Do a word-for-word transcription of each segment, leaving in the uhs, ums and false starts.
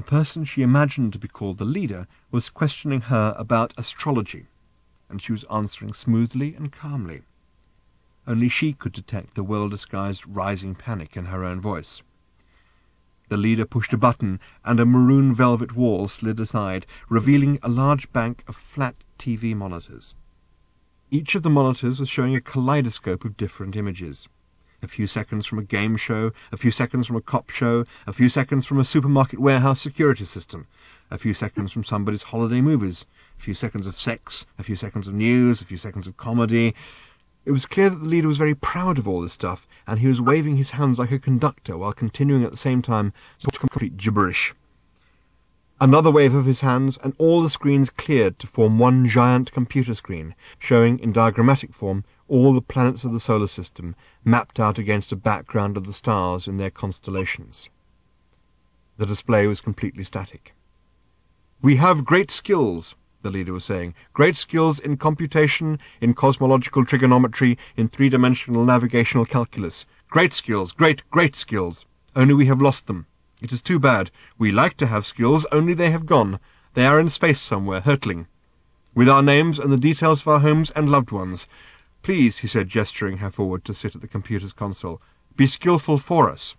The person she imagined to be called the leader was questioning her about astrology, and she was answering smoothly and calmly. Only she could detect the well-disguised rising panic in her own voice. The leader pushed a button, and a maroon velvet wall slid aside, revealing a large bank of flat T V monitors. Each of the monitors was showing a kaleidoscope of different images. A few seconds from a game show, a few seconds from a cop show, a few seconds from a supermarket warehouse security system, a few seconds from somebody's holiday movies, a few seconds of sex, a few seconds of news, a few seconds of comedy. It was clear that the leader was very proud of all this stuff, and he was waving his hands like a conductor while continuing at the same time some complete gibberish. Another wave of his hands, and all the screens cleared to form one giant computer screen, showing in diagrammatic form all the planets of the solar system, mapped out against a background of the stars in their constellations. The display was completely static. "We have great skills," the leader was saying. "Great skills in computation, in cosmological trigonometry, in three-dimensional navigational calculus. Great skills, great, great skills. Only we have lost them. It is too bad. We like to have skills, only they have gone. They are in space somewhere, hurtling. With our names and the details of our homes and loved ones. Please," he said, gesturing her forward to sit at the computer's console, "be skillful for us."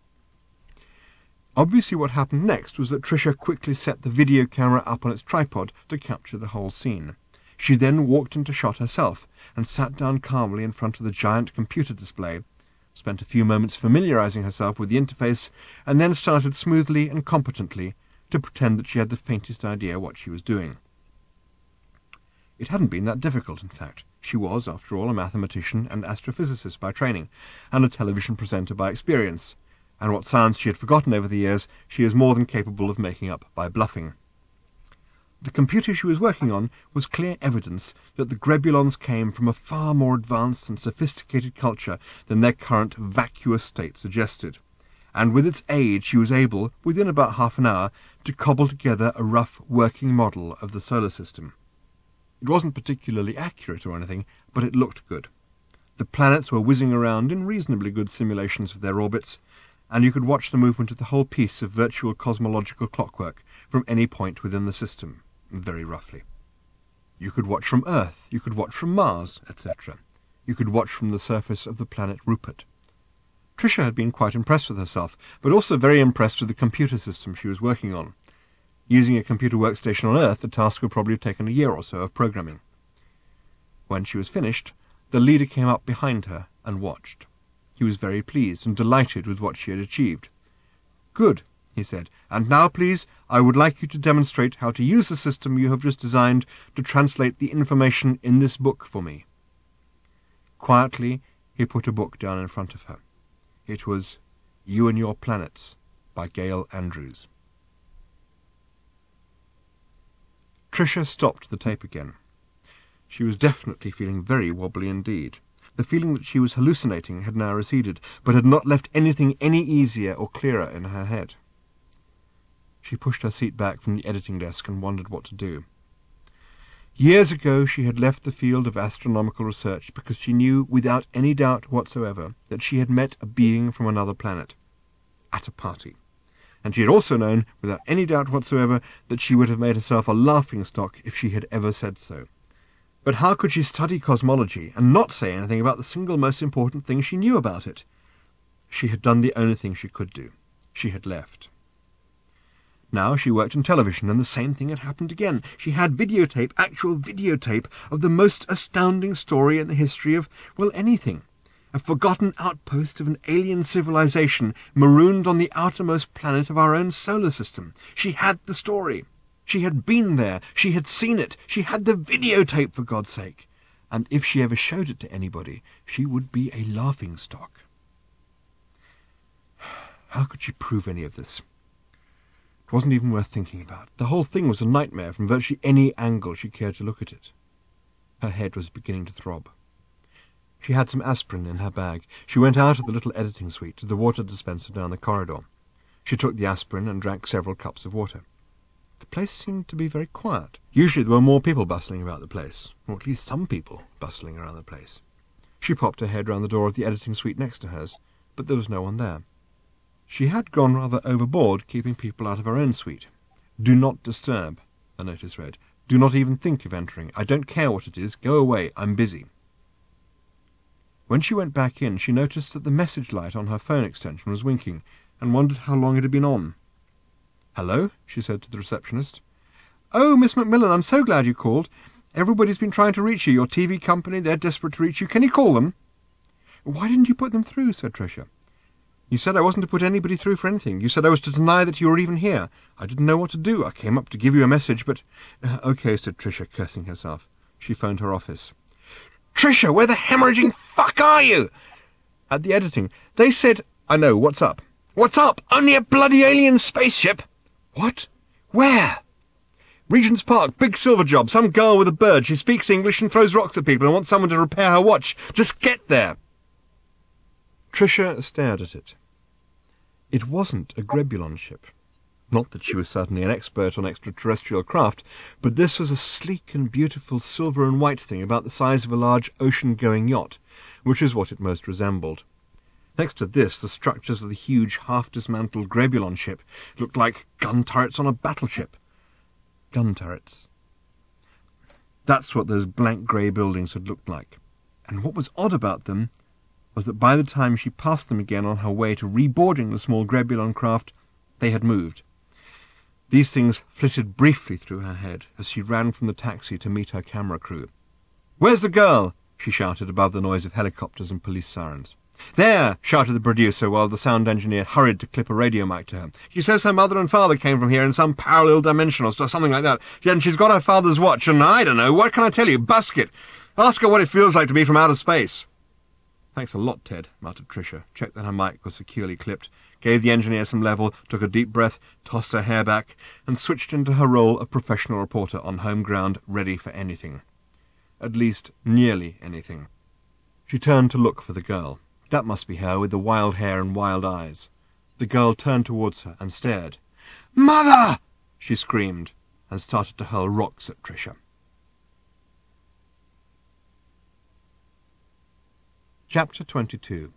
Obviously what happened next was that Tricia quickly set the video camera up on its tripod to capture the whole scene. She then walked into shot herself and sat down calmly in front of the giant computer display, spent a few moments familiarizing herself with the interface, and then started smoothly and competently to pretend that she had the faintest idea what she was doing. It hadn't been that difficult, in fact. She was, after all, a mathematician and astrophysicist by training, and a television presenter by experience, and what science she had forgotten over the years she is more than capable of making up by bluffing. The computer she was working on was clear evidence that the Grebulons came from a far more advanced and sophisticated culture than their current vacuous state suggested, and with its aid she was able, within about half an hour, to cobble together a rough working model of the solar system. It wasn't particularly accurate or anything, but it looked good. The planets were whizzing around in reasonably good simulations of their orbits, and you could watch the movement of the whole piece of virtual cosmological clockwork from any point within the system, very roughly. You could watch from Earth, you could watch from Mars, et cetera. You could watch from the surface of the planet Rupert. Tricia had been quite impressed with herself, but also very impressed with the computer system she was working on. Using a computer workstation on Earth, the task would probably have taken a year or so of programming. When she was finished, the leader came up behind her and watched. He was very pleased and delighted with what she had achieved. "Good," he said, "and now, please, I would like you to demonstrate how to use the system you have just designed to translate the information in this book for me." Quietly, he put a book down in front of her. It was You and Your Planets by Gail Andrews. Tricia stopped the tape again. She was definitely feeling very wobbly indeed. The feeling that she was hallucinating had now receded, but had not left anything any easier or clearer in her head. She pushed her seat back from the editing desk and wondered what to do. Years ago she had left the field of astronomical research because she knew without any doubt whatsoever that she had met a being from another planet, at a party. And she had also known, without any doubt whatsoever, that she would have made herself a laughing-stock if she had ever said so. But how could she study cosmology and not say anything about the single most important thing she knew about it? She had done the only thing she could do. She had left. Now she worked in television, and the same thing had happened again. She had videotape, actual videotape, of the most astounding story in the history of, well, anything. A forgotten outpost of an alien civilization marooned on the outermost planet of our own solar system. She had the story. She had been there. She had seen it. She had the videotape, for God's sake. And if she ever showed it to anybody, she would be a laughing-stock. How could she prove any of this? It wasn't even worth thinking about. The whole thing was a nightmare from virtually any angle she cared to look at it. Her head was beginning to throb. She had some aspirin in her bag. She went out of the little editing suite to the water dispenser down the corridor. She took the aspirin and drank several cups of water. The place seemed to be very quiet. Usually there were more people bustling about the place, or at least some people bustling around the place. She popped her head round the door of the editing suite next to hers, but there was no one there. She had gone rather overboard, keeping people out of her own suite. "Do not disturb," a notice read. "Do not even think of entering. I don't care what it is. Go away. I'm busy." When she went back in, she noticed that the message light on her phone extension was winking, and wondered how long it had been on. "Hello," she said to the receptionist. "Oh, Miss Macmillan, I'm so glad you called. Everybody's been trying to reach you. Your T V company, they're desperate to reach you. Can you call them?" "Why didn't you put them through?" said Tricia. "You said I wasn't to put anybody through for anything. You said I was to deny that you were even here. I didn't know what to do. I came up to give you a message, but—" Uh, OK, said Tricia, cursing herself. She phoned her office. "Tricia, where the hemorrhaging fuck are you?" "At the editing. They said—" "I know. What's up?" "What's up? Only a bloody alien spaceship." "What? Where?" "Regent's Park, big silver job. Some girl with a bird. She speaks English and throws rocks at people and wants someone to repair her watch. Just get there." Tricia stared at it. It wasn't a Grebulon ship. Not that she was certainly an expert on extraterrestrial craft, but this was a sleek and beautiful silver and white thing about the size of a large ocean-going yacht, which is what it most resembled. Next to this, the structures of the huge, half-dismantled Grebulon ship looked like gun turrets on a battleship. Gun turrets. That's what those blank grey buildings had looked like. And what was odd about them was that by the time she passed them again on her way to reboarding the small Grebulon craft, they had moved. These things flitted briefly through her head as she ran from the taxi to meet her camera crew. "Where's the girl?" she shouted above the noise of helicopters and police sirens. "There!" shouted the producer while the sound engineer hurried to clip a radio mic to her. "She says her mother and father came from here in some parallel dimension or something like that. And she's got her father's watch, and I don't know, what can I tell you? Busk it! Ask her what it feels like to be from outer space." "Thanks a lot, Ted," muttered Tricia, checked that her mic was securely clipped, gave the engineer some level, took a deep breath, tossed her hair back, and switched into her role of professional reporter on home ground, ready for anything. At least, nearly anything. She turned to look for the girl. That must be her, with the wild hair and wild eyes. The girl turned towards her and stared. "Mother!" she screamed, and started to hurl rocks at Tricia. Chapter twenty-two.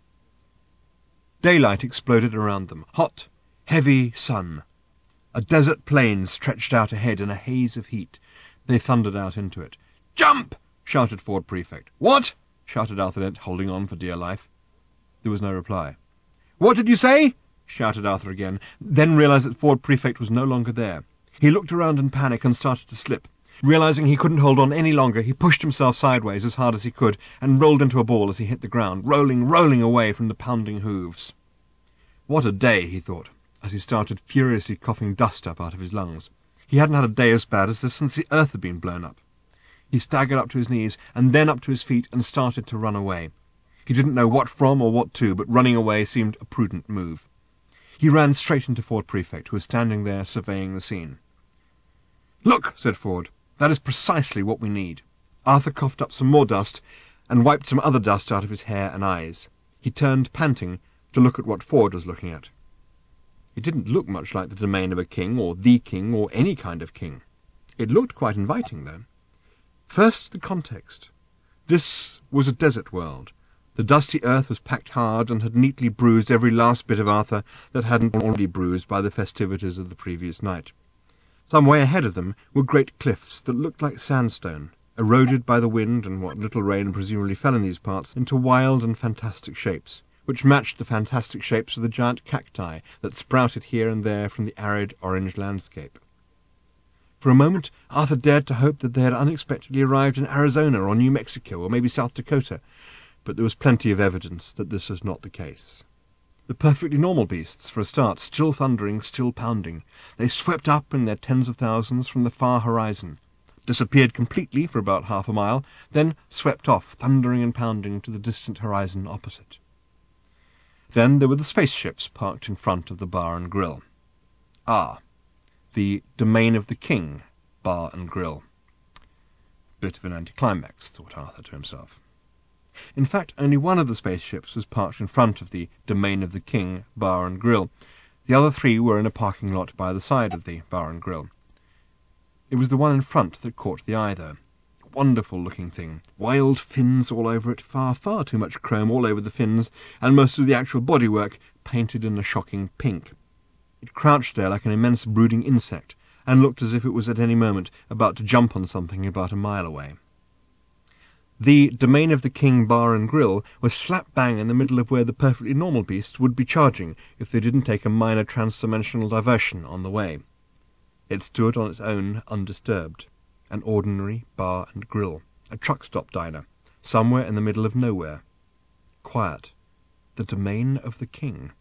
Daylight exploded around them. Hot, heavy sun. A desert plain stretched out ahead in a haze of heat. They thundered out into it. "Jump!" shouted Ford Prefect. "What?" shouted Arthur Dent, holding on for dear life. There was no reply. "What did you say?" shouted Arthur again, then realized that Ford Prefect was no longer there. He looked around in panic and started to slip. Realizing he couldn't hold on any longer, he pushed himself sideways as hard as he could and rolled into a ball as he hit the ground, rolling, rolling away from the pounding hooves. What a day, he thought, as he started furiously coughing dust up out of his lungs. He hadn't had a day as bad as this since the earth had been blown up. He staggered up to his knees and then up to his feet and started to run away. He didn't know what from or what to, but running away seemed a prudent move. He ran straight into Ford Prefect, who was standing there surveying the scene. "Look," said Ford, "that is precisely what we need." Arthur coughed up some more dust and wiped some other dust out of his hair and eyes. He turned, panting, to look at what Ford was looking at. It didn't look much like the domain of a king, or the king, or any kind of king. It looked quite inviting, though. First, the context. This was a desert world. The dusty earth was packed hard and had neatly bruised every last bit of Arthur that hadn't been already bruised by the festivities of the previous night. Some way ahead of them were great cliffs that looked like sandstone, eroded by the wind and what little rain presumably fell in these parts into wild and fantastic shapes, which matched the fantastic shapes of the giant cacti that sprouted here and there from the arid orange landscape. For a moment Arthur dared to hope that they had unexpectedly arrived in Arizona or New Mexico or maybe South Dakota, but there was plenty of evidence that this was not the case. The perfectly normal beasts, for a start, still thundering, still pounding. They swept up in their tens of thousands from the far horizon, disappeared completely for about half a mile, then swept off, thundering and pounding, to the distant horizon opposite. Then there were the spaceships parked in front of the bar and grill. Ah, the domain of the king, bar and grill. Bit of an anticlimax, thought Arthur to himself. In fact, only one of the spaceships was parked in front of the domain of the king, bar and grill. The other three were in a parking lot by the side of the bar and grill. It was the one in front that caught the eye, though. Wonderful-looking thing. Wild fins all over it, far, far too much chrome all over the fins, and most of the actual bodywork painted in a shocking pink. It crouched there like an immense brooding insect, and looked as if it was at any moment about to jump on something about a mile away. The Domain of the King Bar and Grill was slap bang in the middle of where the perfectly normal beasts would be charging if they didn't take a minor trans-dimensional diversion on the way. It stood on its own undisturbed, an ordinary bar and grill, a truck stop diner, somewhere in the middle of nowhere. Quiet. The Domain of the King.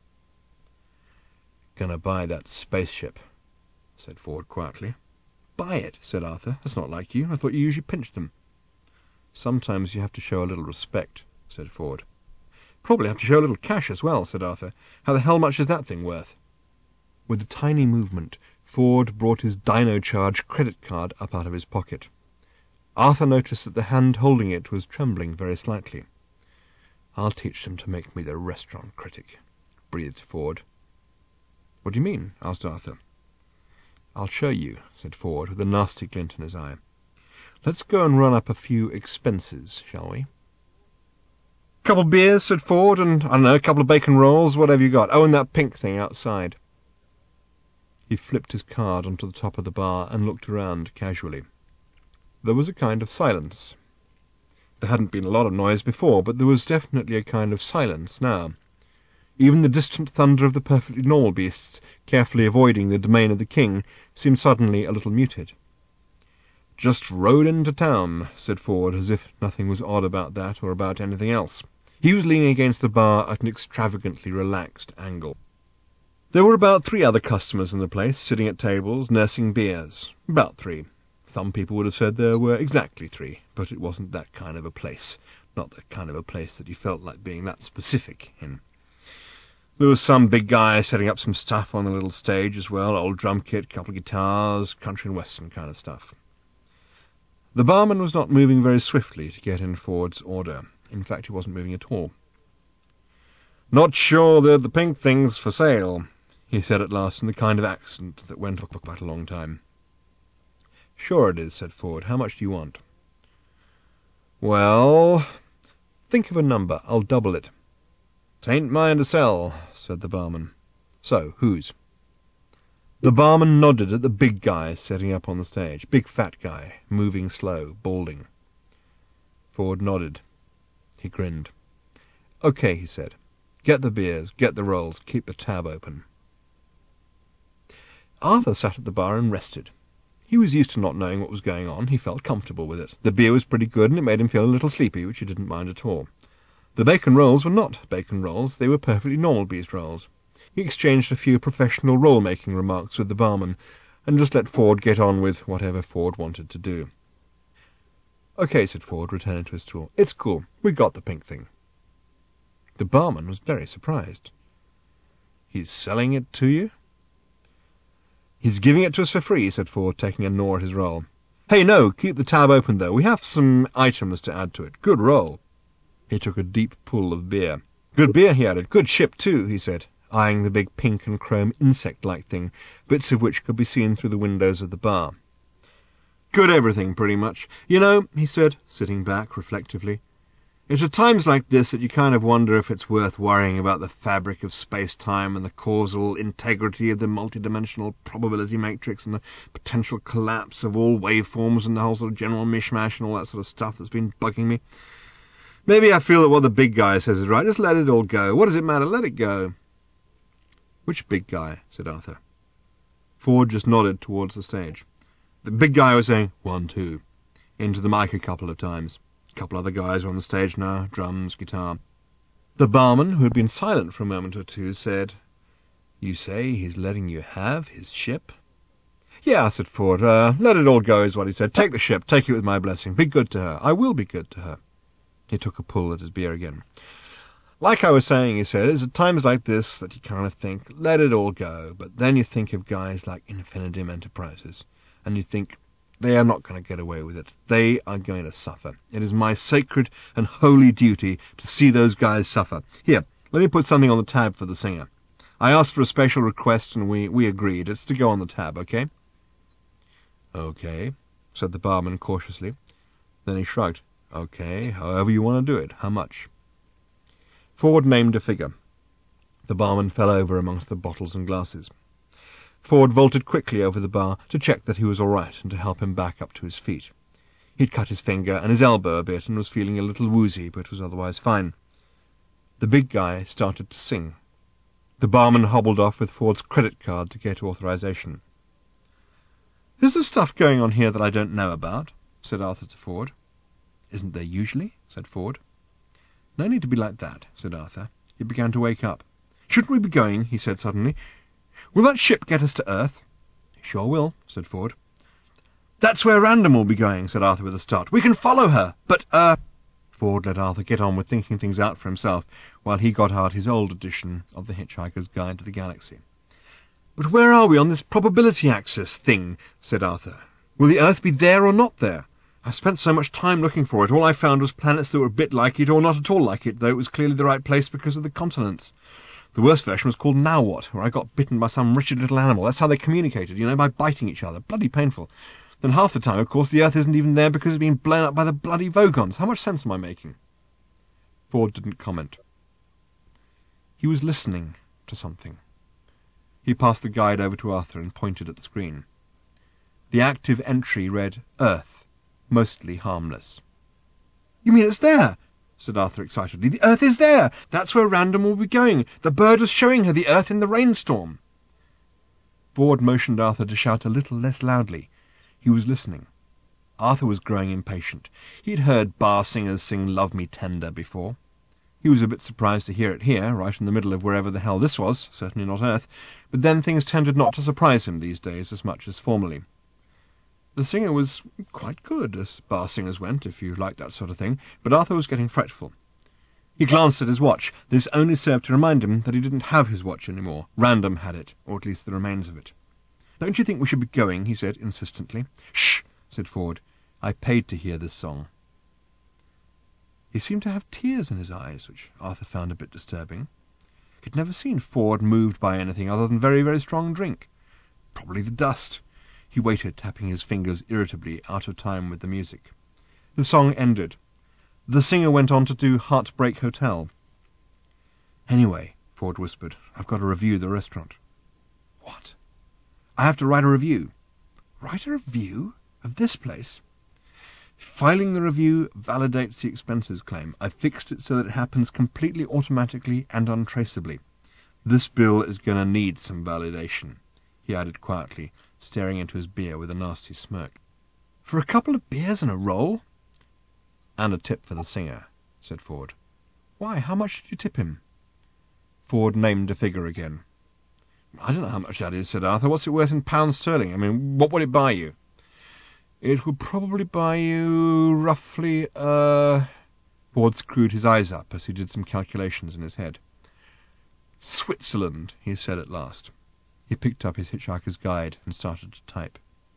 "Gonna buy that spaceship," said Ford quietly. "Buy it," said Arthur. "That's not like you. I thought you usually pinched them." "Sometimes you have to show a little respect," said Ford. "Probably have to show a little cash as well," said Arthur. "How the hell much is that thing worth?" With a tiny movement, Ford brought his Dino Charge credit card up out of his pocket. Arthur noticed that the hand holding it was trembling very slightly. "I'll teach them to make me the restaurant critic," breathed Ford. "What do you mean?" asked Arthur. "I'll show you," said Ford, with a nasty glint in his eye. "Let's go and run up a few expenses, shall we?" "Couple of beers," said Ford, "and, I don't know, a couple of bacon rolls, whatever you got. Oh, and that pink thing outside." He flipped his card onto the top of the bar and looked around casually. There was a kind of silence. There hadn't been a lot of noise before, but there was definitely a kind of silence now. Even the distant thunder of the perfectly normal beasts, carefully avoiding the domain of the king, seemed suddenly a little muted. "Just rode into town," said Ford, as if nothing was odd about that or about anything else. He was leaning against the bar at an extravagantly relaxed angle. There were about three other customers in the place, sitting at tables, nursing beers. About three. Some people would have said there were exactly three, but it wasn't that kind of a place. Not the kind of a place that you felt like being that specific in. There was some big guy setting up some stuff on the little stage as well, old drum kit, couple of guitars, country and western kind of stuff. The barman was not moving very swiftly to get in Ford's order. In fact, he wasn't moving at all. "Not sure that the pink thing's for sale," he said at last in the kind of accent that went on for quite a long time. "Sure it is," said Ford. "How much do you want?" "Well, think of a number. I'll double it." "'Tain't mine to sell," said the barman. "So, whose?" The barman nodded at the big guy setting up on the stage. Big fat guy, moving slow, balding. Ford nodded. He grinned. "Okay," he said. "Get the beers, get the rolls, keep the tab open." Arthur sat at the bar and rested. He was used to not knowing what was going on. He felt comfortable with it. The beer was pretty good, and it made him feel a little sleepy, which he didn't mind at all. The bacon rolls were not bacon rolls. They were perfectly normal beast rolls. He exchanged a few professional roll-making remarks with the barman, and just let Ford get on with whatever Ford wanted to do. "Okay," said Ford, returning to his stool. "It's cool. We got the pink thing." The barman was very surprised. "He's selling it to you?" "He's giving it to us for free," said Ford, taking a gnaw at his roll. "Hey, no, keep the tab open, though. We have some items to add to it. Good roll." He took a deep pull of beer. "Good beer," he added. "Good ship, too," he said, eyeing the big pink and chrome insect-like thing, bits of which could be seen through the windows of the bar. "Good everything, pretty much. You know," he said, sitting back reflectively, "it's at times like this that you kind of wonder if it's worth worrying about the fabric of space-time and the causal integrity of the multidimensional probability matrix and the potential collapse of all waveforms and the whole sort of general mishmash and all that sort of stuff that's been bugging me. Maybe I feel that what the big guy says is right. Just let it all go. What does it matter? Let it go." "Which big guy?" said Arthur. Ford just nodded towards the stage. The big guy was saying, "One, two," into the mic a couple of times. A couple other guys were on the stage now, drums, guitar. The barman, who had been silent for a moment or two, said, "You say he's letting you have his ship?" "Yeah," said Ford. Uh, let it all go is what he said. "Take the ship. Take it with my blessing. Be good to her. I will be good to her." He took a pull at his beer again. "Like I was saying," he said, "it's at times like this that you kind of think, let it all go. But then you think of guys like Infinitum Enterprises, and you think, they are not going to get away with it. They are going to suffer. It is my sacred and holy duty to see those guys suffer. Here, let me put something on the tab for the singer. I asked for a special request, and we, we agreed. It's to go on the tab, okay?" "Okay," said the barman cautiously. Then he shrugged. "Okay, however you want to do it. How much?" Ford named a figure. The barman fell over amongst the bottles and glasses. Ford vaulted quickly over the bar to check that he was all right and to help him back up to his feet. He'd cut his finger and his elbow a bit and was feeling a little woozy, but was otherwise fine. The big guy started to sing. The barman hobbled off with Ford's credit card to get authorization. "Is there stuff going on here that I don't know about?" said Arthur to Ford. "Isn't there usually?" said Ford. "No need to be like that," said Arthur. He began to wake up. "Shouldn't we be going?" he said suddenly. "Will that ship get us to Earth?" "Sure will," said Ford. "That's where Random will be going," said Arthur with a start. "We can follow her, but, uh—" Ford let Arthur get on with thinking things out for himself, while he got out his old edition of The Hitchhiker's Guide to the Galaxy. "But where are we on this probability axis thing?" said Arthur. "Will the Earth be there or not there? I spent so much time looking for it. All I found was planets that were a bit like it or not at all like it, though it was clearly the right place because of the continents. The worst version was called Now What, where I got bitten by some wretched little animal. That's how they communicated, you know, by biting each other. Bloody painful. Then half the time, of course, the Earth isn't even there because it's been blown up by the bloody Vogons. How much sense am I making?" Ford didn't comment. He was listening to something. He passed the guide over to Arthur and pointed at the screen. The active entry read, "Earth, mostly harmless." "You mean it's there?" said Arthur excitedly. "The Earth is there! That's where Random will be going. The bird was showing her the Earth in the rainstorm." Ford motioned Arthur to shout a little less loudly. He was listening. Arthur was growing impatient. He had heard bar singers sing Love Me Tender before. He was a bit surprised to hear it here, right in the middle of wherever the hell this was, certainly not Earth, but then things tended not to surprise him these days as much as formerly. The singer was quite good, as bar singers went, if you liked that sort of thing, but Arthur was getting fretful. He glanced at his watch. This only served to remind him that he didn't have his watch anymore. Random had it, or at least the remains of it. "Don't you think we should be going?" he said insistently. "Shh!" said Ford. "I paid to hear this song." He seemed to have tears in his eyes, which Arthur found a bit disturbing. He'd never seen Ford moved by anything other than very, very strong drink. Probably the dust. He waited, tapping his fingers irritably, out of time with the music. The song ended. The singer went on to do Heartbreak Hotel. "Anyway," Ford whispered, "I've got to review the restaurant." "What?" "I have to write a review." "Write a review? Of this place?" "Filing the review validates the expenses claim. I've fixed it so that it happens completely automatically and untraceably. This bill is going to need some validation," he added quietly, staring into his beer with a nasty smirk. "For a couple of beers and a roll?" "And a tip for the singer," said Ford. "Why, how much did you tip him?" Ford named a figure again. "I don't know how much that is," said Arthur. "What's it worth in pounds sterling? I mean, what would it buy you?" "It would probably buy you roughly, uh... Ford screwed his eyes up as he did some calculations in his head. "Switzerland," he said at last. He picked up his Hitchhiker's Guide and started to type.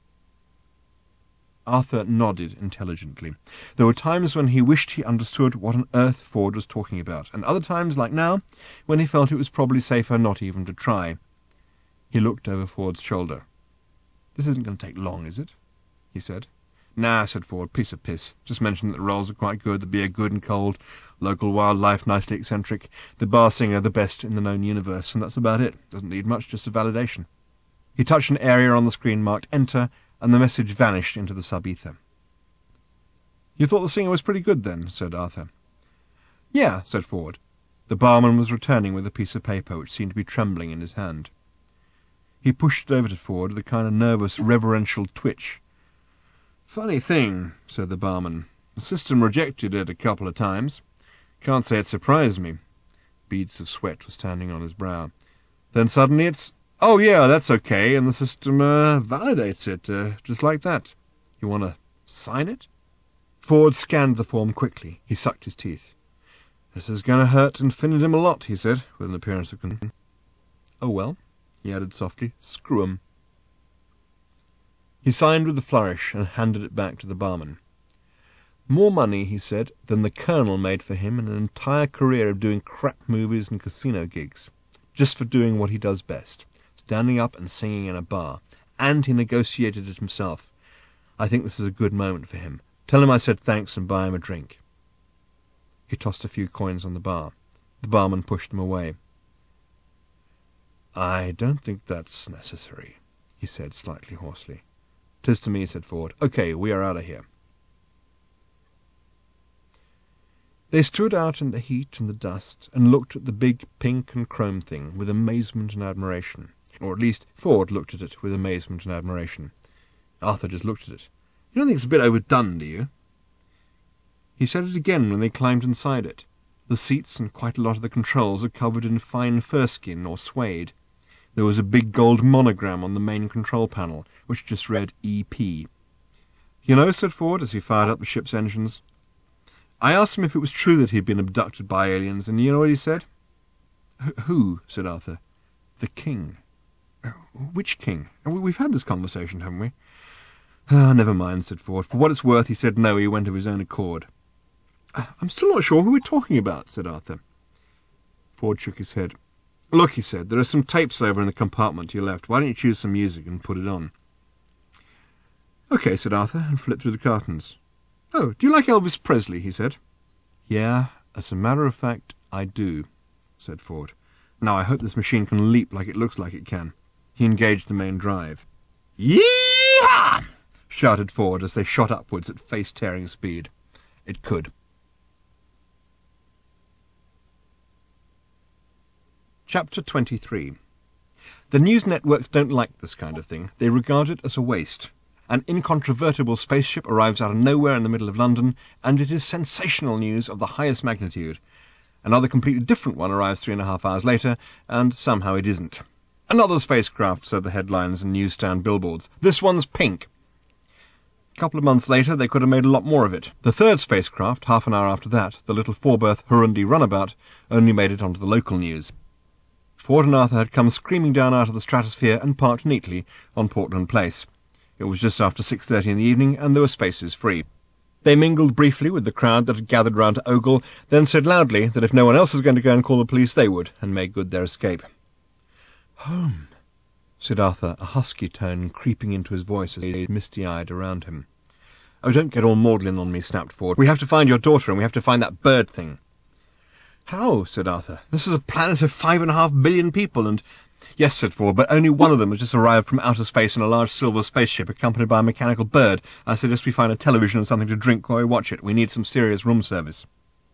Arthur nodded intelligently. There were times when he wished he understood what on earth Ford was talking about, and other times, like now, when he felt it was probably safer not even to try. He looked over Ford's shoulder. "This isn't going to take long, is it?" he said. "Nah," said Ford. "Piece of piss. Just mention that the rolls are quite good, the beer good and cold, local wildlife nicely eccentric, the bar singer the best in the known universe, and that's about it. Doesn't need much, just a validation." He touched an area on the screen marked Enter, and the message vanished into the sub-ether. "You thought the singer was pretty good, then?" said Arthur. "Yeah," said Ford. The barman was returning with a piece of paper which seemed to be trembling in his hand. He pushed it over to Ford with a kind of nervous, reverential twitch. "Funny thing," said the barman. "The system rejected it a couple of times. Can't say it surprised me." Beads of sweat were standing on his brow. "Then suddenly it's, 'Oh yeah, that's okay,' and the system uh, validates it, uh, just like that. You want to sign it?" Ford scanned the form quickly. He sucked his teeth. "This is going to hurt Infinitum a lot," he said, with an appearance of concern. "Oh well," he added softly, "screw 'em." He signed with a flourish and handed it back to the barman. "More money," he said, "than the Colonel made for him in an entire career of doing crap movies and casino gigs. Just for doing what he does best, standing up and singing in a bar. And he negotiated it himself. I think this is a good moment for him. Tell him I said thanks and buy him a drink." He tossed a few coins on the bar. The barman pushed them away. "I don't think that's necessary," he said slightly hoarsely. "'Tis to me," said Ford. "OK, we are out of here." They stood out in the heat and the dust and looked at the big pink and chrome thing with amazement and admiration. Or at least Ford looked at it with amazement and admiration. Arthur just looked at it. "You don't think it's a bit overdone, do you?" He said it again when they climbed inside it. The seats and quite a lot of the controls are covered in fine fur-skin or suede. There was a big gold monogram on the main control panel, which just read E P. "You know," said Ford as he fired up the ship's engines, "I asked him if it was true that he'd been abducted by aliens, and you know what he said?" "Who?" said Arthur. "The king." "Which king? We've had this conversation, haven't we?" "Ah, never mind," said Ford. "For what it's worth, he said no, he went of his own accord." "I'm still not sure who we're talking about," said Arthur. Ford shook his head. "Look," he said, "there are some tapes over in the compartment to your left. Why don't you choose some music and put it on?" "OK," said Arthur, and flipped through the cartons. "Oh, do you like Elvis Presley?" he said. "Yeah, as a matter of fact, I do," said Ford. "Now I hope this machine can leap like it looks like it can." He engaged the main drive. "Yee-haw!" shouted Ford as they shot upwards at face-tearing speed. It could. Chapter twenty-three. The news networks don't like this kind of thing. They regard it as a waste. An incontrovertible spaceship arrives out of nowhere in the middle of London, and it is sensational news of the highest magnitude. Another completely different one arrives three and a half hours later, and somehow it isn't. "Another spacecraft," said the headlines and newsstand billboards. "This one's pink." A couple of months later, they could have made a lot more of it. The third spacecraft, half an hour after that, the little four-berth Hurundi runabout, only made it onto the local news. Ford and Arthur had come screaming down out of the stratosphere and parked neatly on Portland Place. It was just after six thirty in the evening, and there were spaces free. They mingled briefly with the crowd that had gathered round to ogle, then said loudly that if no one else was going to go and call the police, they would, and made good their escape. "Home," said Arthur, a husky tone creeping into his voice as he gazed misty-eyed around him. "Oh, don't get all maudlin on me," snapped Ford. "We have to find your daughter, and we have to find that bird thing." "How?" said Arthur. "This is a planet of five and a half billion people, and—" "Yes," said Ford, "but only one of them has just arrived from outer space in a large silver spaceship accompanied by a mechanical bird. I suggest we find a television and something to drink while we watch it. We need some serious room service."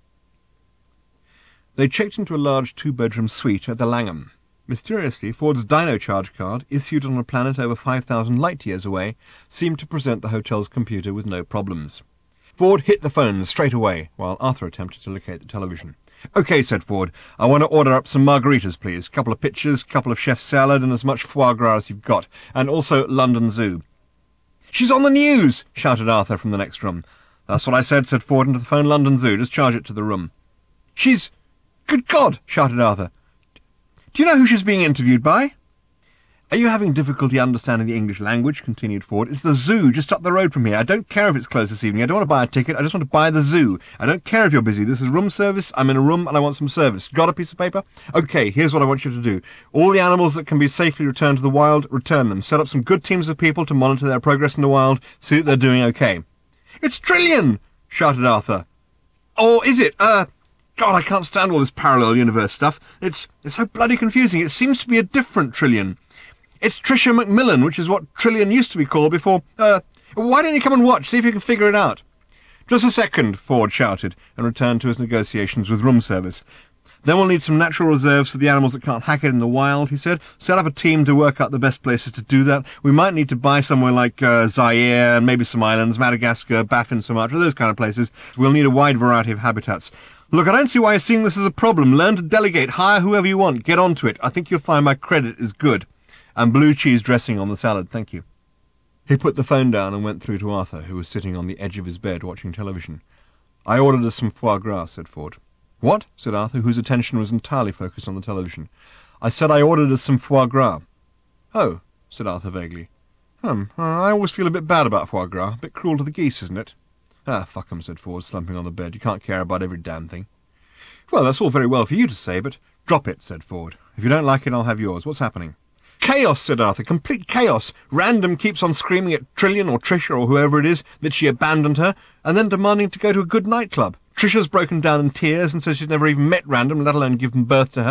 They checked into a large two-bedroom suite at the Langham. Mysteriously, Ford's Dino Charge card, issued on a planet over five thousand light-years away, seemed to present the hotel's computer with no problems. Ford hit the phones straight away, while Arthur attempted to locate the television. "OK," said Ford. "I want to order up some margaritas, please. Couple of pitchers, couple of chef's salad, and as much foie gras as you've got. And also London Zoo." "She's on the news!" shouted Arthur from the next room. "That's what I said," said Ford into the phone. "London Zoo. Just charge it to the room." "She's... Good God!" shouted Arthur. "Do you know who she's being interviewed by?" "Are you having difficulty understanding the English language?" continued Ford. "It's the zoo just up the road from here. I don't care if it's closed this evening. I don't want to buy a ticket. I just want to buy the zoo. I don't care if you're busy. This is room service. I'm in a room and I want some service. Got a piece of paper? OK, here's what I want you to do. All the animals that can be safely returned to the wild, return them. Set up some good teams of people to monitor their progress in the wild, see that they're doing OK." "It's Trillian!" shouted Arthur. "Or is it? Uh... God, I can't stand all this parallel universe stuff. It's, it's so bloody confusing. It seems to be a different Trillian. It's Tricia Macmillan, which is what Trillian used to be called before... Uh, why don't you come and watch, see if you can figure it out?" "Just a second," Ford shouted, and returned to his negotiations with room service. "Then we'll need some natural reserves for the animals that can't hack it in the wild," he said. "Set up a team to work out the best places to do that. We might need to buy somewhere like uh, Zaire, and maybe some islands, Madagascar, Baffin, Sumatra, those kind of places. We'll need a wide variety of habitats. Look, I don't see why you're seeing this as a problem. Learn to delegate. Hire whoever you want. Get onto it. I think you'll find my credit is good. And blue cheese dressing on the salad, thank you." He put the phone down and went through to Arthur, who was sitting on the edge of his bed watching television. "I ordered us some foie gras," said Ford. "What?" said Arthur, whose attention was entirely focused on the television. "I said I ordered us some foie gras." "Oh," said Arthur vaguely. "Hum, uh, I always feel a bit bad about foie gras. A bit cruel to the geese, isn't it?" "Ah, fuck 'em," said Ford, slumping on the bed. "You can't care about every damn thing." "Well, that's all very well for you to say, but—" "Drop it," said Ford. "If you don't like it, I'll have yours. What's happening?" "Chaos," said Arthur. "Complete chaos. Random keeps on screaming at Trillian or Tricia or whoever it is that she abandoned her, and then demanding to go to a good nightclub. Tricia's broken down in tears and says she's never even met Random, let alone given birth to her.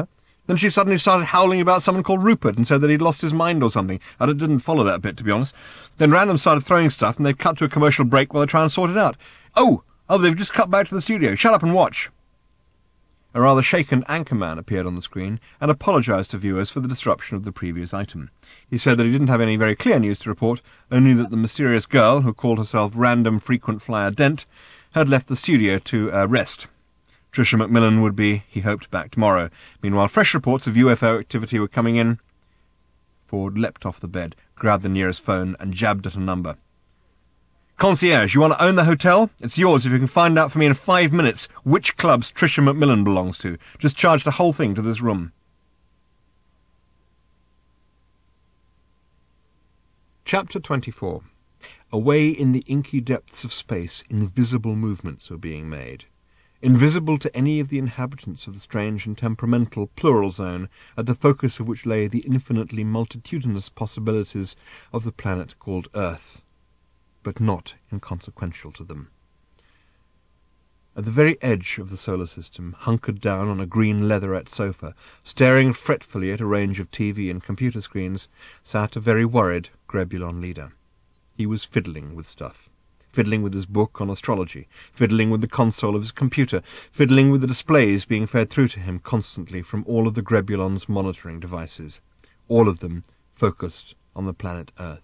Then she suddenly started howling about someone called Rupert and said that he'd lost his mind or something. I didn't follow that bit, to be honest. Then Random started throwing stuff, and they cut to a commercial break while they try and sort it out. Oh! Oh, they've just cut back to the studio. Shut up and watch. A rather shaken anchorman appeared on the screen and apologised to viewers for the disruption of the previous item. He said that he didn't have any very clear news to report, only that the mysterious girl, who called herself Random Frequent Flyer Dent, had left the studio to uh, rest. Tricia McMillan would be, he hoped, back tomorrow. Meanwhile, fresh reports of U F O activity were coming in. Ford leapt off the bed, grabbed the nearest phone, and jabbed at a number. Concierge, you want to own the hotel? It's yours if you can find out for me in five minutes which clubs Tricia McMillan belongs to. Just charge the whole thing to this room. Chapter twenty-four. Away in the inky depths of space, invisible movements were being made. Invisible to any of the inhabitants of the strange and temperamental plural zone, at the focus of which lay the infinitely multitudinous possibilities of the planet called Earth, but not inconsequential to them. At the very edge of the solar system, hunkered down on a green leatherette sofa, staring fretfully at a range of T V and computer screens, sat a very worried Grebulon leader. He was fiddling with stuff. Fiddling with his book on astrology, fiddling with the console of his computer, fiddling with the displays being fed through to him constantly from all of the Grebulon's monitoring devices, all of them focused on the planet Earth.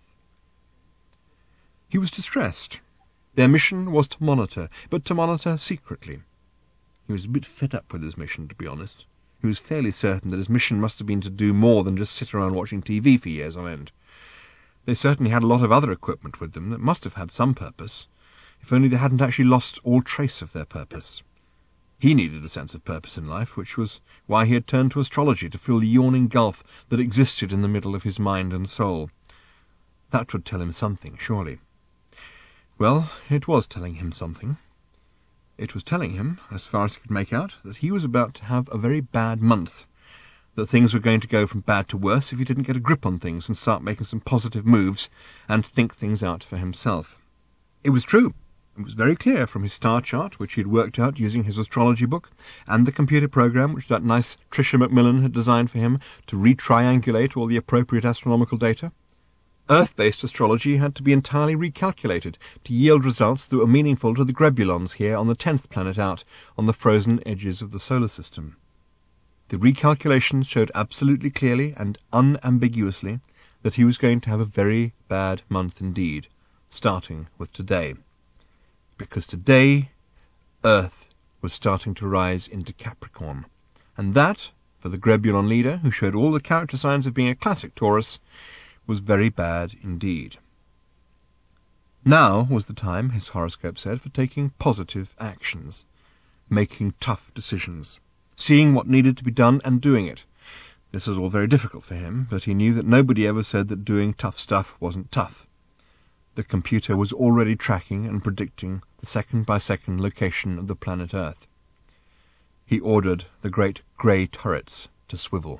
He was distressed. Their mission was to monitor, but to monitor secretly. He was a bit fed up with his mission, to be honest. He was fairly certain that his mission must have been to do more than just sit around watching T V for years on end. They certainly had a lot of other equipment with them that must have had some purpose, if only they hadn't actually lost all trace of their purpose. He needed a sense of purpose in life, which was why he had turned to astrology to fill the yawning gulf that existed in the middle of his mind and soul. That would tell him something, surely. Well, it was telling him something. It was telling him, as far as he could make out, that he was about to have a very bad month, that things were going to go from bad to worse if he didn't get a grip on things and start making some positive moves and think things out for himself. It was true. It was very clear from his star chart, which he had worked out using his astrology book, and the computer program which that nice Tricia McMillan had designed for him to re-triangulate all the appropriate astronomical data. Earth-based astrology had to be entirely recalculated to yield results that were meaningful to the Grebulons here on the tenth planet out on the frozen edges of the solar system. The recalculations showed absolutely clearly and unambiguously that he was going to have a very bad month indeed, starting with today. Because today, Earth was starting to rise into Capricorn, and that, for the Grebulon leader, who showed all the character signs of being a classic Taurus, was very bad indeed. Now was the time, his horoscope said, for taking positive actions, making tough decisions, seeing what needed to be done and doing it. This was all very difficult for him, but he knew that nobody ever said that doing tough stuff wasn't tough. The computer was already tracking and predicting the second-by-second location of the planet Earth. He ordered the great grey turrets to swivel.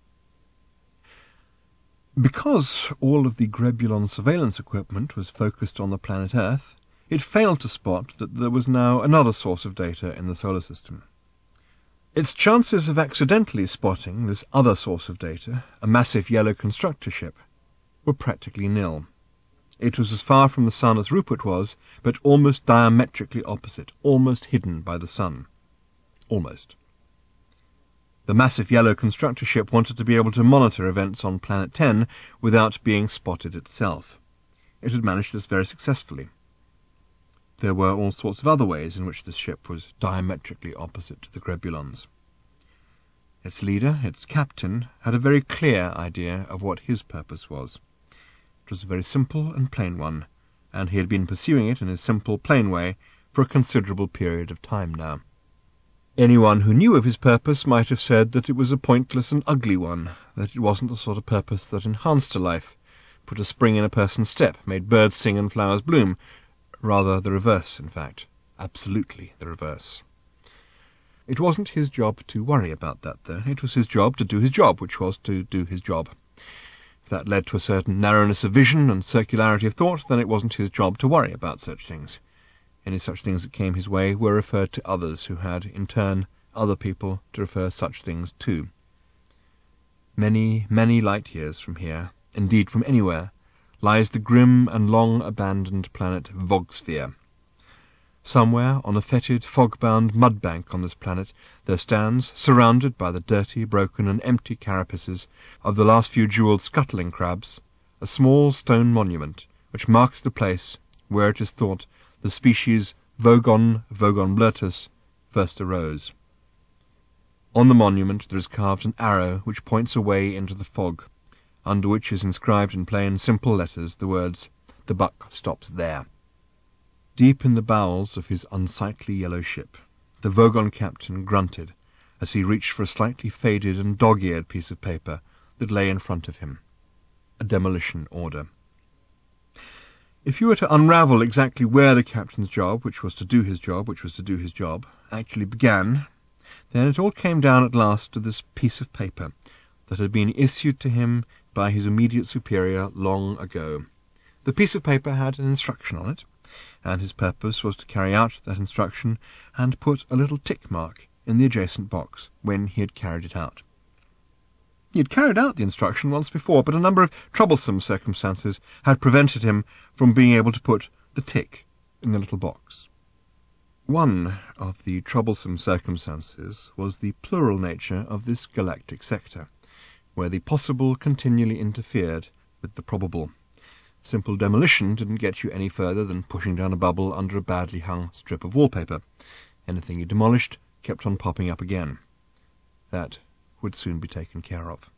Because all of the Grebulon surveillance equipment was focused on the planet Earth, it failed to spot that there was now another source of data in the solar system. Its chances of accidentally spotting this other source of data, a massive yellow constructor ship, were practically nil. It was as far from the sun as Rupert was, but almost diametrically opposite, almost hidden by the sun. Almost. The massive yellow constructor ship wanted to be able to monitor events on Planet ten without being spotted itself. It had managed this very successfully. There were all sorts of other ways in which this ship was diametrically opposite to the Grebulons. Its leader, its captain, had a very clear idea of what his purpose was. It was a very simple and plain one, and he had been pursuing it in his simple, plain way for a considerable period of time now. Anyone who knew of his purpose might have said that it was a pointless and ugly one, that it wasn't the sort of purpose that enhanced a life, put a spring in a person's step, made birds sing and flowers bloom. Rather the reverse, in fact. Absolutely the reverse. It wasn't his job to worry about that, though. It was his job to do his job, which was to do his job. If that led to a certain narrowness of vision and circularity of thought, then it wasn't his job to worry about such things. Any such things that came his way were referred to others who had, in turn, other people to refer such things to. Many, many light years from here, indeed from anywhere, lies the grim and long-abandoned planet Vogsphere. Somewhere on a fetid, fog-bound mud-bank on this planet there stands, surrounded by the dirty, broken and empty carapaces of the last few jewelled scuttling crabs, a small stone monument which marks the place where it is thought the species Vogon vogonblurtus first arose. On the monument there is carved an arrow which points away into the fog, under which is inscribed in plain, simple letters the words, "The buck stops there." Deep in the bowels of his unsightly yellow ship, the Vogon captain grunted as he reached for a slightly faded and dog-eared piece of paper that lay in front of him. A demolition order. If you were to unravel exactly where the captain's job, which was to do his job, which was to do his job, actually began, then it all came down at last to this piece of paper that had been issued to him by his immediate superior long ago. The piece of paper had an instruction on it, and his purpose was to carry out that instruction and put a little tick mark in the adjacent box when he had carried it out. He had carried out the instruction once before, but a number of troublesome circumstances had prevented him from being able to put the tick in the little box. One of the troublesome circumstances was the plural nature of this galactic sector, where the possible continually interfered with the probable. Simple demolition didn't get you any further than pushing down a bubble under a badly hung strip of wallpaper. Anything you demolished kept on popping up again. That would soon be taken care of.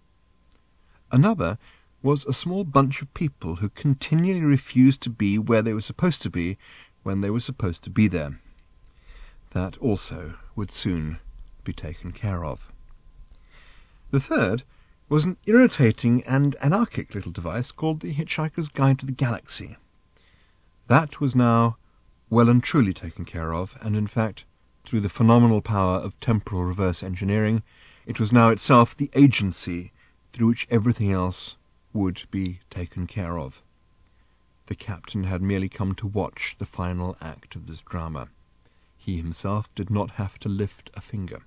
Another was a small bunch of people who continually refused to be where they were supposed to be when they were supposed to be there. That also would soon be taken care of. The third was an irritating and anarchic little device called the Hitchhiker's Guide to the Galaxy. That was now well and truly taken care of, and in fact, through the phenomenal power of temporal reverse engineering, it was now itself the agency through which everything else would be taken care of. The captain had merely come to watch the final act of this drama. He himself did not have to lift a finger.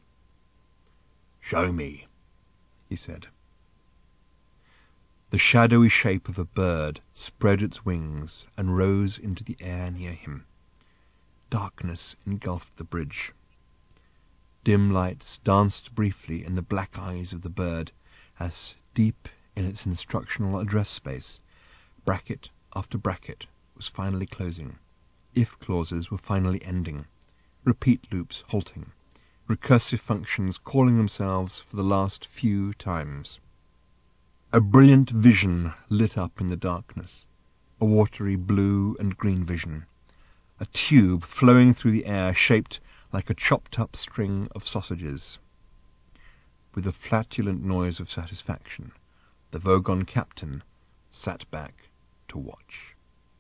"Show me," he said. The shadowy shape of a bird spread its wings and rose into the air near him. Darkness engulfed the bridge. Dim lights danced briefly in the black eyes of the bird as, deep in its instructional address space, bracket after bracket was finally closing, if clauses were finally ending, repeat loops halting, recursive functions calling themselves for the last few times. A brilliant vision lit up in the darkness, a watery blue and green vision, a tube flowing through the air shaped like a chopped-up string of sausages. With a flatulent noise of satisfaction, the Vogon captain sat back to watch.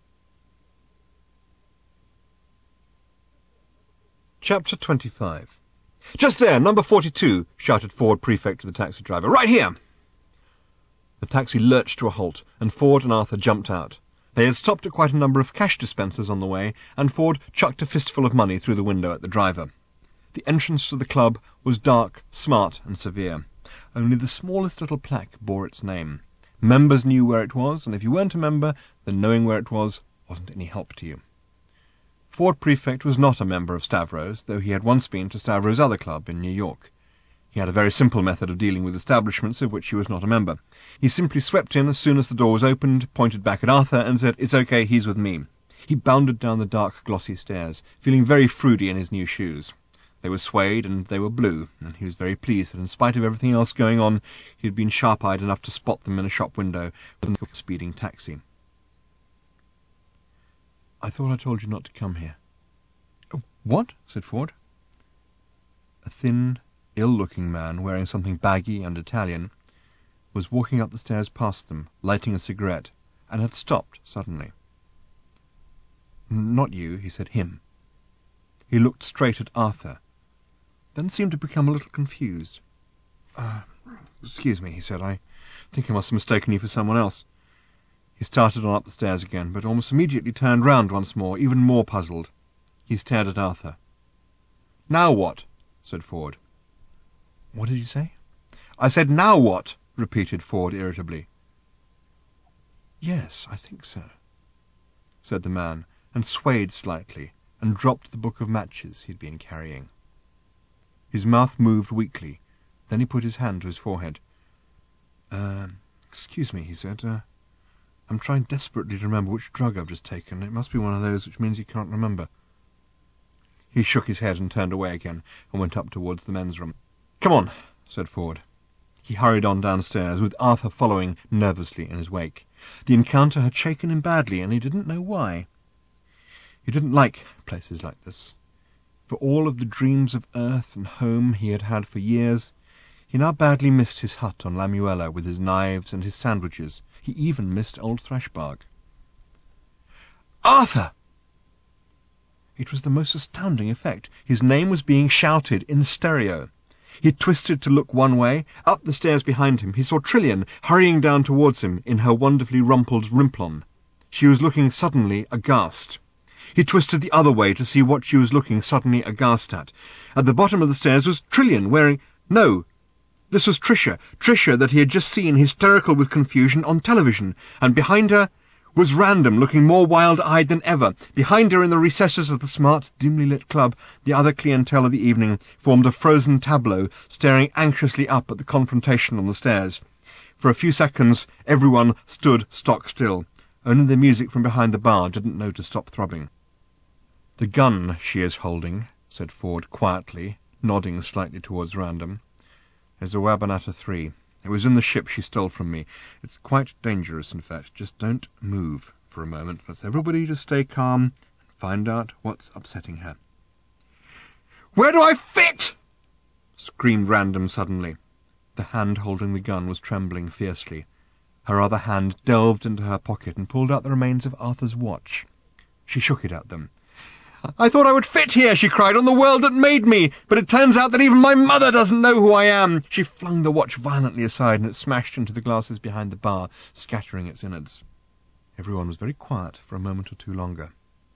Chapter twenty-five. "Just there, number forty-two, shouted Ford Prefect to the taxi driver. "Right here!" The taxi lurched to a halt, and Ford and Arthur jumped out. They had stopped at quite a number of cash dispensers on the way, and Ford chucked a fistful of money through the window at the driver. The entrance to the club was dark, smart, and severe. Only the smallest little plaque bore its name. Members knew where it was, and if you weren't a member, then knowing where it was wasn't any help to you. Ford Prefect was not a member of Stavros, though he had once been to Stavros' other club in New York. He had a very simple method of dealing with establishments of which he was not a member. He simply swept in as soon as the door was opened, pointed back at Arthur, and said, "It's okay, he's with me." He bounded down the dark, glossy stairs, feeling very fruity in his new shoes. They were suede, and they were blue, and he was very pleased that in spite of everything else going on, he had been sharp-eyed enough to spot them in a shop window with a speeding taxi. "I thought I told you not to come here." "Oh, what?" said Ford. A thin, ill-looking man, wearing something baggy and Italian, was walking up the stairs past them, lighting a cigarette, and had stopped suddenly. "Not you," he said, "him." He looked straight at Arthur, then seemed to become a little confused. Uh, excuse me," he said. "I think I must have mistaken you for someone else." He started on up the stairs again, but almost immediately turned round once more, even more puzzled. He stared at Arthur. "Now what?" said Ford. "What did you say?" "I said, now what?" repeated Ford irritably. "Yes, I think so," said the man, and swayed slightly, and dropped the book of matches he'd been carrying. His mouth moved weakly. Then he put his hand to his forehead. Uh, excuse me, he said. Uh, I'm trying desperately to remember which drug I've just taken. It must be one of those which means you can't remember. He shook his head and turned away again, and went up towards the men's room. "Come on," said Ford. He hurried on downstairs, with Arthur following nervously in his wake. The encounter had shaken him badly, and he didn't know why. He didn't like places like this. For all of the dreams of earth and home he had had for years, he now badly missed his hut on Lamuella with his knives and his sandwiches. He even missed old Thrashbarg. "Arthur!" It was the most astounding effect. His name was being shouted in stereo. He twisted to look one way. Up the stairs behind him he saw Trillian hurrying down towards him in her wonderfully rumpled rimplon. She was looking suddenly aghast. He twisted the other way to see what she was looking suddenly aghast at. At the bottom of the stairs was Trillian wearing... No, this was Tricia, Tricia that he had just seen hysterical with confusion on television, and behind her was Random, looking more wild-eyed than ever. Behind her, in the recesses of the smart, dimly lit club, the other clientele of the evening formed a frozen tableau, staring anxiously up at the confrontation on the stairs. For a few seconds everyone stood stock still. Only the music from behind the bar didn't know to stop throbbing. "The gun she is holding," said Ford quietly, nodding slightly towards Random, "is a Wabanata three. It was in the ship she stole from me. It's quite dangerous, in fact. Just don't move for a moment. Let's everybody just stay calm and find out what's upsetting her." "Where do I fit?" screamed Random suddenly. The hand holding the gun was trembling fiercely. Her other hand delved into her pocket and pulled out the remains of Arthur's watch. She shook it at them. "I thought I would fit here," she cried, "on the world that made me, but it turns out that even my mother doesn't know who I am." She flung the watch violently aside, and it smashed into the glasses behind the bar, scattering its innards. Everyone was very quiet for a moment or two longer.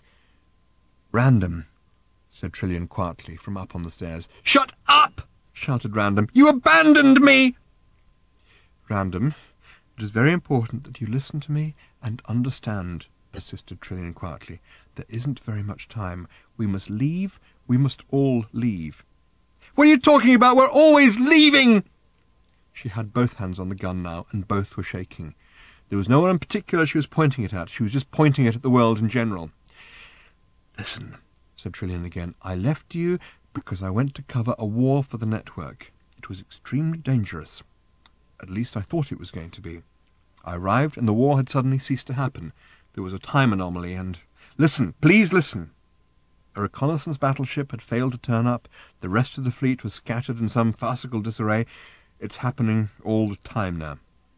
"Random," said Trillian quietly from up on the stairs. "Shut up!" shouted Random. "You abandoned me!" "Random, it is very important that you listen to me and understand," persisted Trillian quietly. "There isn't very much time. We must leave. We must all leave." "What are you talking about? We're always leaving!" She had both hands on the gun now, and both were shaking. There was no one in particular she was pointing it at. She was just pointing it at the world in general. "Listen," said Trillian again. "I left you because I went to cover a war for the network. It was extremely dangerous. At least I thought it was going to be. I arrived, and the war had suddenly ceased to happen. There was a time anomaly, and... Listen, please listen. A reconnaissance battleship had failed to turn up. The rest of the fleet was scattered in some farcical disarray. It's happening all the time now."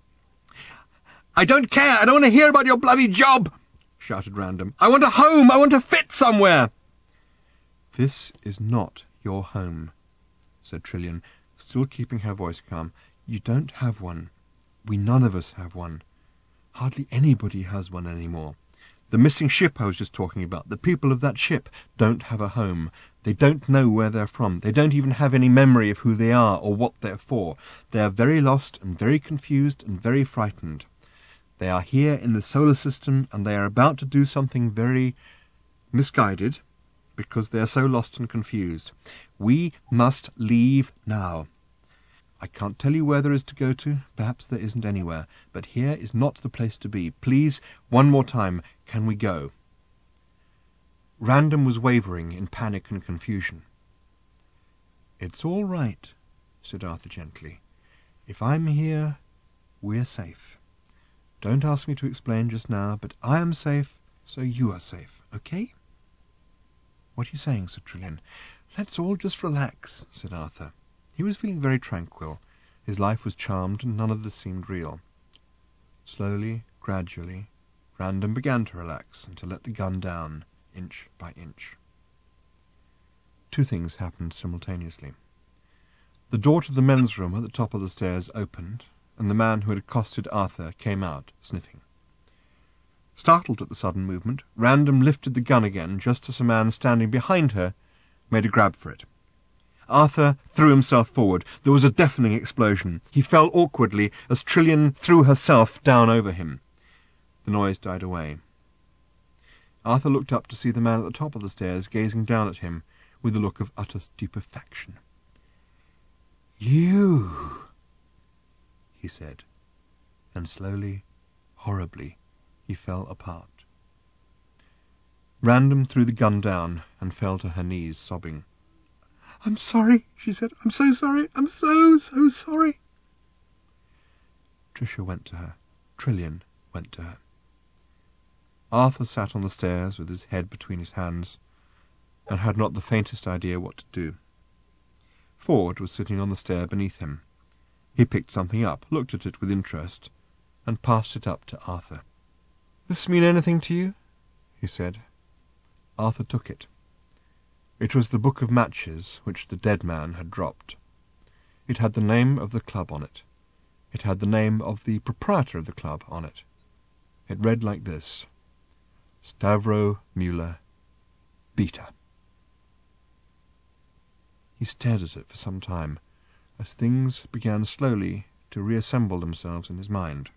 "I don't care! I don't want to hear about your bloody job!" shouted Random. "I want a home! I want to fit somewhere!" "This is not your home," said Trillian, still keeping her voice calm. "You don't have one. We none of us have one. Hardly anybody has one anymore. The missing ship I was just talking about, the people of that ship, don't have a home. They don't know where they're from. They don't even have any memory of who they are or what they're for. They are very lost and very confused and very frightened. They are here in the solar system, and they are about to do something very misguided because they are so lost and confused. We must leave now. I can't tell you where there is to go to. Perhaps there isn't anywhere. But here is not the place to be. Please, one more time, can we go?" Random was wavering in panic and confusion. "It's all right," said Arthur gently. "If I'm here, we're safe. Don't ask me to explain just now, but I am safe, so you are safe, okay?" "What are you saying?" said Trillian. "Let's all just relax," said Arthur. He was feeling very tranquil. His life was charmed, and none of this seemed real. Slowly, gradually, Random began to relax and to let the gun down, inch by inch. Two things happened simultaneously. The door to the men's room at the top of the stairs opened, and the man who had accosted Arthur came out, sniffing. Startled at the sudden movement, Random lifted the gun again just as a man standing behind her made a grab for it. Arthur threw himself forward. There was a deafening explosion. He fell awkwardly as Trillian threw herself down over him. The noise died away. Arthur looked up to see the man at the top of the stairs gazing down at him with a look of utter stupefaction. "You," he said, and slowly, horribly, he fell apart. Random threw the gun down and fell to her knees, sobbing. "I'm sorry," she said. "I'm so sorry. I'm so, so sorry." Tricia went to her. Trillian went to her. Arthur sat on the stairs with his head between his hands and had not the faintest idea what to do. Ford was sitting on the stair beneath him. He picked something up, looked at it with interest, and passed it up to Arthur. "This mean anything to you?" he said. Arthur took it. It was the book of matches which the dead man had dropped. It had the name of the club on it. It had the name of the proprietor of the club on it. It read like this: Stavro Müller, Beater. He stared at it for some time, as things began slowly to reassemble themselves in his mind.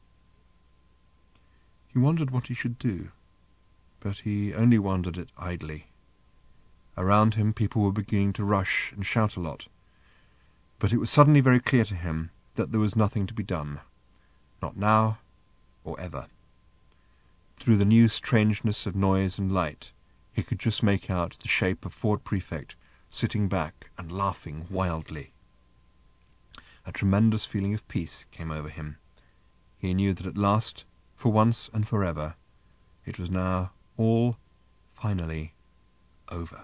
He wondered what he should do, but he only wondered it idly. Around him people were beginning to rush and shout a lot, but it was suddenly very clear to him that there was nothing to be done, not now or ever. Through the new strangeness of noise and light, he could just make out the shape of Ford Prefect sitting back and laughing wildly. A tremendous feeling of peace came over him. He knew that at last, for once and forever, it was now all finally over.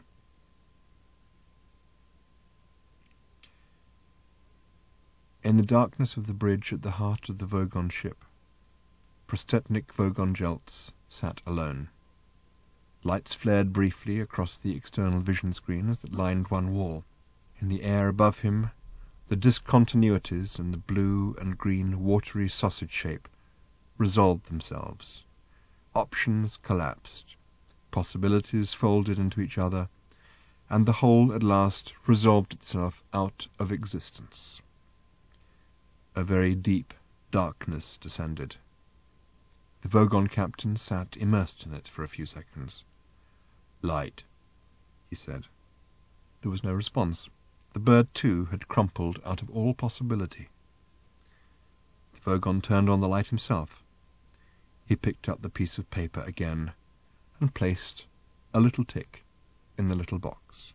In the darkness of the bridge at the heart of the Vogon ship, Prostetnik Vogon Jeltz sat alone. Lights flared briefly across the external vision screens that lined one wall. In the air above him, the discontinuities in the blue and green watery sausage shape resolved themselves. Options collapsed. Possibilities folded into each other, and the whole at last resolved itself out of existence. A very deep darkness descended. The Vogon captain sat immersed in it for a few seconds. "Light," he said. There was no response. The bird, too, had crumpled out of all possibility. The Vogon turned on the light himself. He picked up the piece of paper again and placed a little tick in the little box.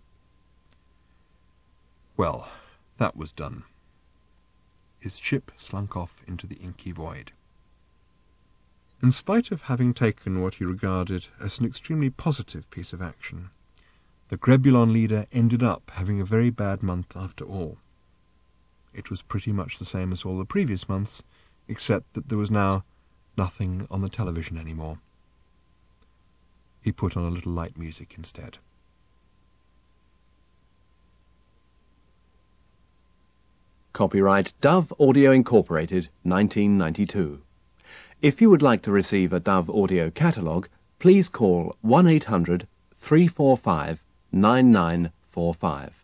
Well, that was done. His ship slunk off into the inky void. In spite of having taken what he regarded as an extremely positive piece of action, the Grebulon leader ended up having a very bad month after all. It was pretty much the same as all the previous months, except that there was now nothing on the television anymore. He put on a little light music instead. Copyright Dove Audio Incorporated, nineteen ninety-two. If you would like to receive a Dove audio catalogue, please call one eight hundred, three four five, nine nine four five.